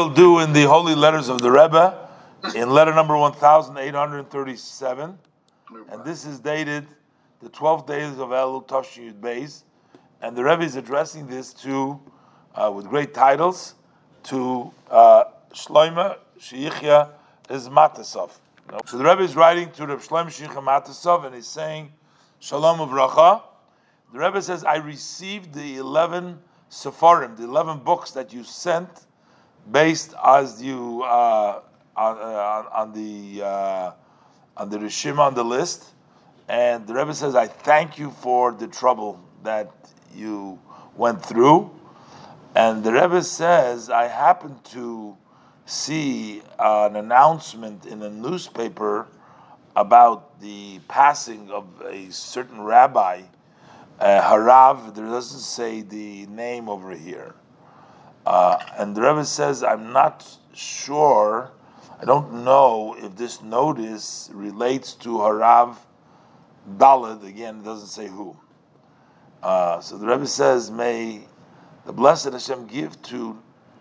will do in the Holy Letters of the Rebbe, in letter number 1837, and this is dated the 12th days of Elul Tavshin Yud Beis, and the Rebbe is addressing this to, with great titles, to Shlomo Sheyichya Matasov. So the Rebbe is writing to Reb Shlomo Sheyichya Matasov, and he's saying, Shalom Uvracha. The Rebbe says, I received the 11 Sefarim, the 11 books that you sent, based as you on the Rishima, on the list. And the Rebbe says, I thank you for the trouble that you went through. And the Rebbe says, I happened to see an announcement in a newspaper about the passing of a certain rabbi, Harav. There doesn't say the name over here. And the Rebbe says, I'm not sure, I don't know if this notice relates to Harav Daled. Again, it doesn't say who. So the Rebbe says, may the blessed Hashem give to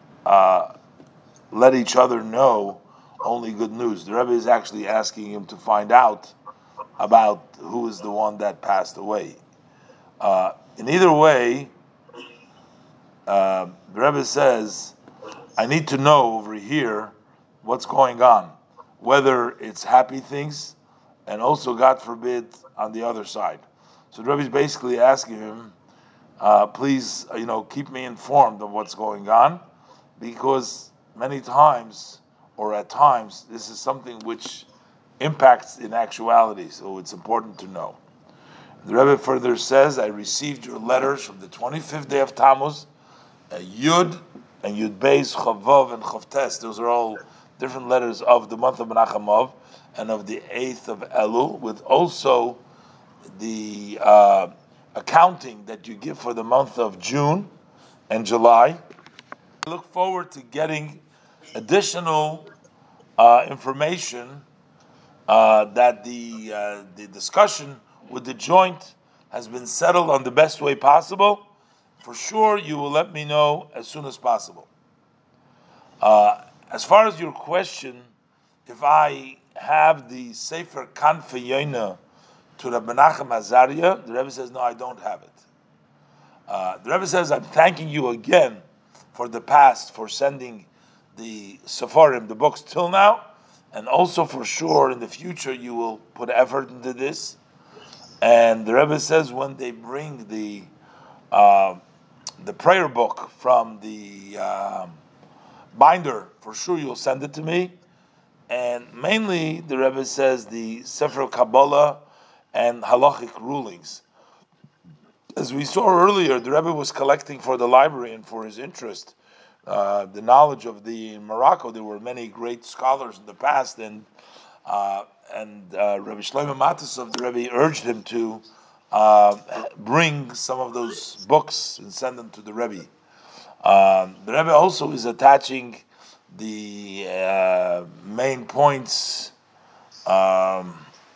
let each other know only good news. The Rebbe is actually asking him to find out about who is the one that passed away. In either way, the Rebbe says, I need to know over here what's going on, whether it's happy things, and also, God forbid, on the other side. So the Rebbe is basically asking him, please, keep me informed of what's going on, because many times, or at times, this is something which impacts in actuality, so it's important to know. The Rebbe further says, I received your letters from the 25th day of Tammuz, Yud and Yud Beis, Chavav and Chavtes. Those are all different letters of the month of Menachem Av and of the 8th of Elul, with also the accounting that you give for the month of June and July. I look forward to getting additional information that the discussion with the joint has been settled on the best way possible. For sure, you will let me know as soon as possible. As far as your question, if I have the Sefer Kanfei Yoina to Rabbi Menachem Azaria, the Rebbe says, no, I don't have it. The Rebbe says, I'm thanking you again for the past, for sending the Sefarim, the books till now, and also for sure in the future you will put effort into this. And the Rebbe says when they bring the prayer book from the binder, for sure you'll send it to me. And mainly, the Rebbe says the Sefer Kabbalah and halachic rulings. As we saw earlier, the Rebbe was collecting for the library and for his interest, the knowledge of in Morocco. There were many great scholars in the past, and Rabbi Shlomo Matasov, the Rebbe urged him to bring some of those books and send them to the Rebbe. The Rebbe also is attaching the main points that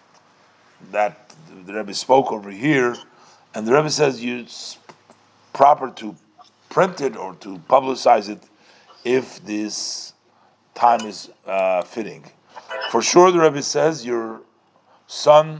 the Rebbe spoke over here, and the Rebbe says it's proper to print it or to publicize it if this time is fitting. For sure, the Rebbe says your son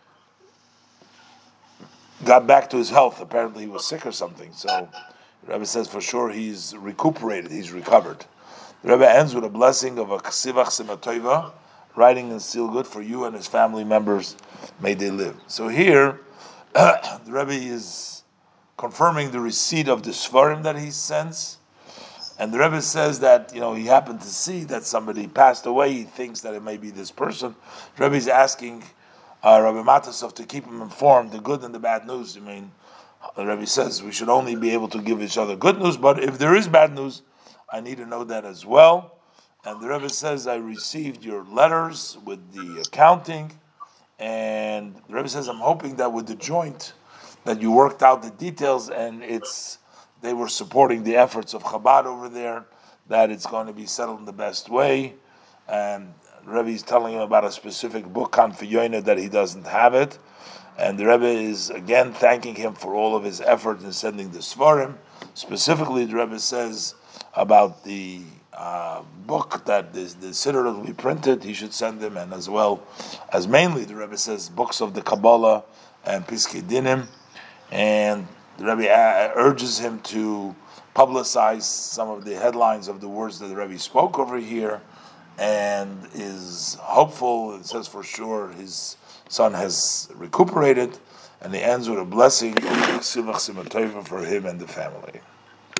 got back to his health. Apparently, he was sick or something. So the Rebbe says for sure he's recuperated, he's recovered. The Rebbe ends with a blessing of a ksivach simatoiva, writing and seal good for you and his family members. May they live. So here, the Rebbe is confirming the receipt of the Svarim that he sends. And the Rebbe says that, he happened to see that somebody passed away. He thinks that it may be this person. The Rebbe is asking Rabbi Matasov to keep him informed, the good and the bad news. The Rebbe says we should only be able to give each other good news, but if there is bad news, I need to know that as well. And the Rebbe says, I received your letters with the accounting, and the Rebbe says, I'm hoping that with the joint, that you worked out the details, and they were supporting the efforts of Chabad over there, that it's going to be settled in the best way. And the Rebbe is telling him about a specific book, Kanfei Yoina, that he doesn't have it. And the Rebbe is again thanking him for all of his effort in sending the Svarim. Specifically, the Rebbe says about the book that the Siddur will be printed, he should send them, and as well as mainly the Rebbe says books of the Kabbalah and Piskei Dinim, and the Rebbe urges him to publicize some of the headlines of the words that the Rebbe spoke over here, and is hopeful. It says for sure his son has recuperated, and he ends with a blessing for him and the family.